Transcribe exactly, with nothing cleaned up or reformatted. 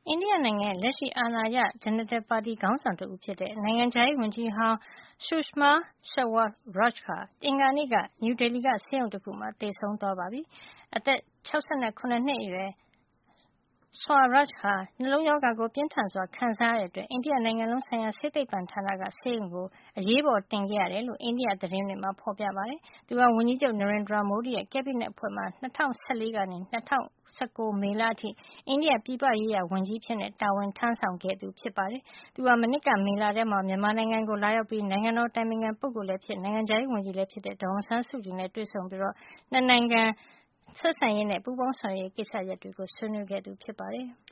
အိန္ဒိယနိုင်ငံရဲ့လက်ရှိအာဏာရ Janata Party ခေါင်းဆောင်တဦးဖြစ်တဲ့ နိုင်ငံခြားရေးဝန်ကြီးဟောင်း Sushma Swaraj ဟာ အင်္ဂါနေ့က နယူးဒေလီက ဆေးရုံတခုမှာ သေဆုံးသွားပါပြီ။ အသက် ၆၇ နှစ်အရွယ် Swaraj ဟာ နှလုံးရောဂါကို ပြင်းထန်စွာ ခံစားရတဲ့အတွက် အိန္ဒိယနိုင်ငံလုံးဆိုင်ရာ ဆေးသိပ္ပံဌာနက ဆေးရုံကို အရေးပေါ်တင်ခဲ့ရတယ်လို့ အိန္ဒိယသတင်းတွေမှာ ဖေါ်ပြပါတယ်။ သူဟာ ဝန်ကြီးချုပ် Narendra Modi ရဲ့ ကက်ဘိနက်အဖွဲ့မှာ ၂၀၁၄ ကနေ ၂၀၁၉ မေလအထိ အိန္ဒိယပြည်ပရေးရာဝန်ကြီးအဖြစ် တာဝန်ထမ်းဆောင်ခဲ့သူ ဖြစ်ပါတယ်။ သူဟာ မနှစ်က မေလထဲမှာ မြန်မာနိုင်ငံကို လာရောက်ပြီး နိုင်ငံတော်အတိုင်ပင်ခံပုဂ္ဂိုလ်လည်းဖြစ် နိုင်ငံခြားရေးဝန်ကြီးလည်းဖြစ်တဲ့ ဒေါ်အောင်ဆန်းစုကြည်နဲ့ တွေ့ဆုံပြီး နှစ်နိုင်ငံဆက်ဆံရေးနဲ့ ပူးပေါင်းဆောင်ရွက်ရေး ကိစ္စရပ်တွေကို ဆွေးနွေးခဲ့သူ ဖြစ်ပါတယ်။